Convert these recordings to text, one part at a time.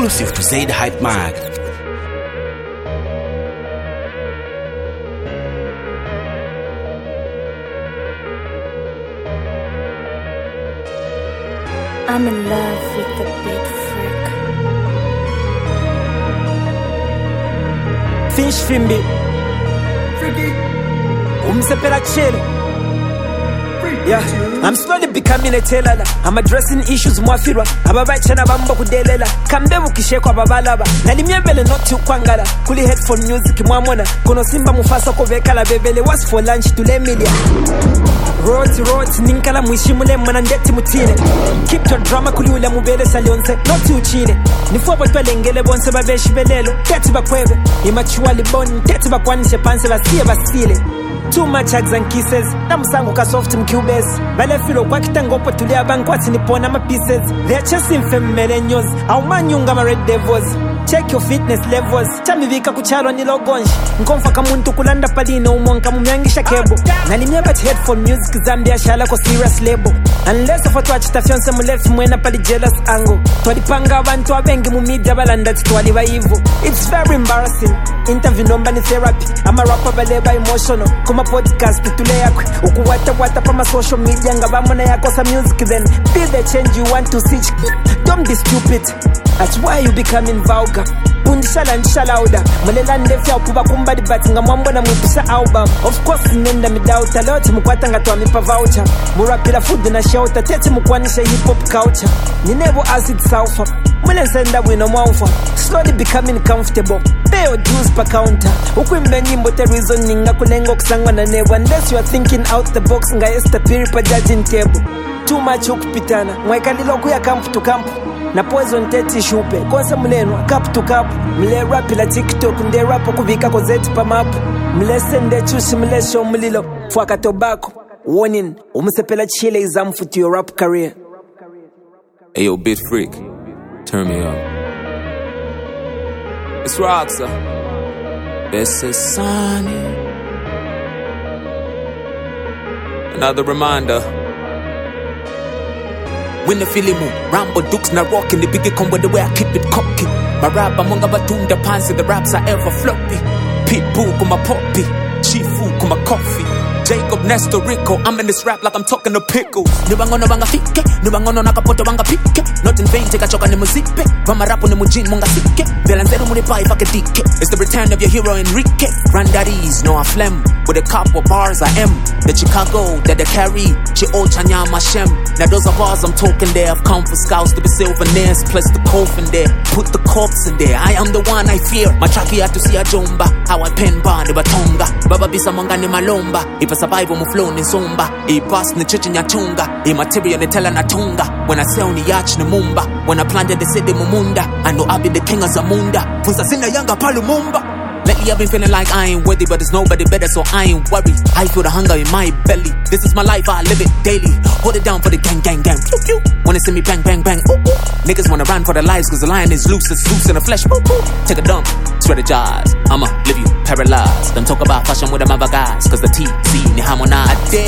exclusive to Zaid Hype Mag. I'm in love with the big freak. Finch Fimbi Umsepela chill. Yeah, I'm slowly becoming a tailor. I'm addressing issues mwafirwa. Ababachana bambo kudelela. Kambevu kishekwa babalaba. Nalimyembele not to kwangala. Kuli headphone music mwamona. Kono simba mufasa kovekala bebele. What's for lunch to lemilia? Roti ninkala mwishimule mwanandeti mutine. Keep your drama kuli ule mubele salionse. Noti uchine. Nifuwa lengele bonse babeshi belelo. Teti bakwebe. Imachuali boni. Teti bakwanishe panse basiye basile. Too much hugs and kisses. Namusango ka soft mcubes. Bale filo kwa kitangopo tulia bankwati nipona ma pieces. They're chasing femmerenyos. Au manyunga ma red devils. Check your fitness levels. Chamivika kucharo ni logonji. Nkomfa kamuntu kulanda palino umonka mumyangisha kebo. Nalimyeba headphone music Zambia shala ko serious label. Unless of watu achitafionse mulefi mwena pali jealous angle. Twalipanga abantu abengi mumedia balanda twali baivu. It's very embarrassing. Interview nomba ni therapy. Ama rapper baleba emotional. Kuma podcast tule yakwe. Ukuwata pa ma social media ngabamona yakosa music then. Be the change you want to see. Don't be stupid. That's why you becoming vulgar. Undishala nshala uda. Mulela ndefya ukuba kumbadi bati ngamwambona mwipisa album. Of course nenda midauta. Leo timukwata ngatwa mipa voucher. Murapila food na shelter. Teti mukwanisha hip hop culture. Ninebo acid sulfur. Mule senda wino mwaufa. Slowly becoming comfortable. Pay your dues per counter. Ukwimbe nyimbo te reason ninga kunengo kusangwa na nebo. Unless you are thinking out the box nga esta piri pa judging table. Too much ukupitana. Mwekalilo kuya camp to camp. Na poison teti shupe. Konse mlenwa cup to cup. Mle rapi la TikTok. Nde rapo kubika ko zeti pa map. Mle sende chushi mle show mlilo. Fuaka tobacco. Warning. Umusepela chile example to your rap career. Hey yo, Big Freak. Turn me up. It's Roxa. This is Sonny. Another reminder. When the feeling move, Rambo Dukes na rockin', the biggie come with the way I keep it cocky. My rap among abatunda pants and the raps are ever floppy. Pitbull come my poppy, Chifu come my coffee. Jacob Nestor Rico, I'm in this rap like I'm talking to pickles. Nibangono banga fike, nibangono nakapoto banga pike. Not in vain, take a choka ni muzipe. Vama rapo ni mujin monga sike. Velanzero munipa ifake dike. It's the return of your hero Enrique. Granddaddies, no I phlegm. With a couple bars I am. The Chicago that they carry. Chi o chanya mashem. Now those are bars I'm talking there. I've come for scouts to be souvenirs. Place the coffin there. Put the corpse in there. I am the one I fear. My traki had to see a jomba. How I pen bar the batonga. Baba bisa monga ni malomba. If I survive mu flow ni zomba. I pass ni chichi nyatunga. I material ni tela natunga. When I sell ni yacht ni mumba. When I planted the city mumunda. I know I be the king of Zamunda. Punsa sina yanga palu mumba. Lately I've been feeling like I ain't worthy, but there's nobody better, so I ain't worried. I feel the hunger in my belly. This is my life, I live it daily. Hold it down for the gang. Pew, pew. Wanna see me bang, ooh, ooh. Niggas wanna run for their lives, cause the lion is loose, it's loose in the flesh. Ooh, ooh. Take a dump, strategize. I'ma leave you paralyzed. Don't talk about fashion with them other guys, cause the TC, ni harmonize.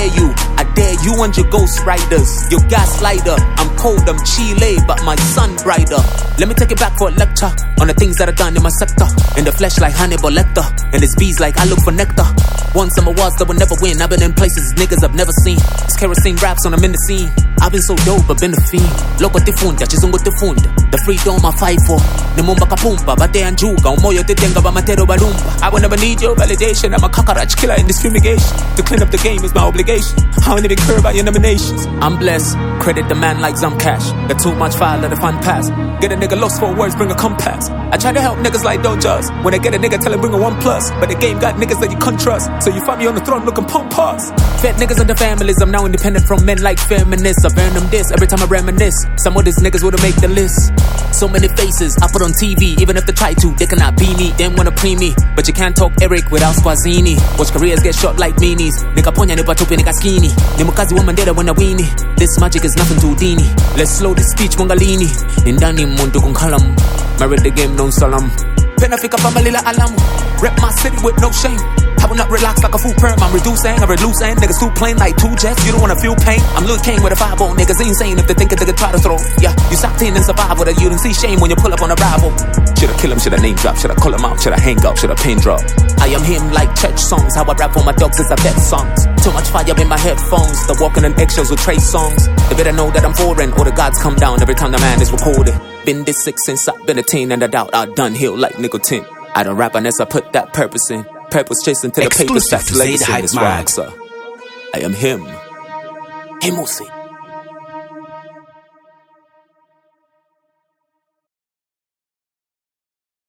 I dare you and your ghost riders. Your gaslighter, I'm cold, I'm Chile, but my sun brighter. Let me take it back for a lecture on the things that are done in my sector. In the flesh like Hannibal Lecter, and it's bees like I look for nectar. Won some awards that will never win. I've been in places niggas I've never seen. It's kerosene raps when I'm in the scene. I've been so dope, I've been a fiend. Loco tifunda, chizungo tifunda. The freedom I fight for. Nimumba kapumba, bate anjuga. Umoyo titenga ba matero balumba. I will never need your validation. I'm a cockroach killer in this fumigation. To clean up the game is my obligation. I don't even care about your nominations. I'm blessed. Credit the man like Cash. Got too much fire, let the fun pass. Get a nigga lost for words, bring a compass. I try to help niggas like Dojas. When I get a nigga, tell him bring a 1+. But the game got niggas that you can't trust. So you find me on the throne looking pompous. Fed niggas and the families, I'm now independent from men like feminists. I've earned them this every time I reminisce. Some of these niggas would've make the list. So many faces I put on TV, even if they try to, they cannot be me. Them wanna pre me, but you can't talk Eric without Squazzini. Watch careers get shot like meanies. Nigga ponya nipa tupi nigga skinny. Nimukazi woman deda when I weenie. This magic is nothing to Dini. Let's slow this speech mongalini. Indani mundu kung kalam. Married the game no salam. Penafika pamalila alamu. Rep my city with no shame. I will not relax like a fool perm. I'm reducing, I reduce and niggas too plain like 2 jets. You don't wanna feel pain. I'm Lil Kane with a 5-0. Niggas insane if they think they could try to throw. Yeah, you stop in and survive with it. You didn't see shame when you pull up on a rival. Shoulda kill him, shoulda name drop, shoulda call him out, shoulda hang up, shoulda pin drop. I am him like church songs. How I rap for my dogs is a death songs. Too much fire in my headphones. The walking in eggshells with Trey songs. They better know that I'm foreign or the gods come down every time the man is recorded. Been this sick since I've been a teen, and I doubt I done heal like nicotine. I don't rap unless I put that purpose in. Purpose chasing to the paper, that's legacy in this rap, sir. I am him. Hey, Moosey.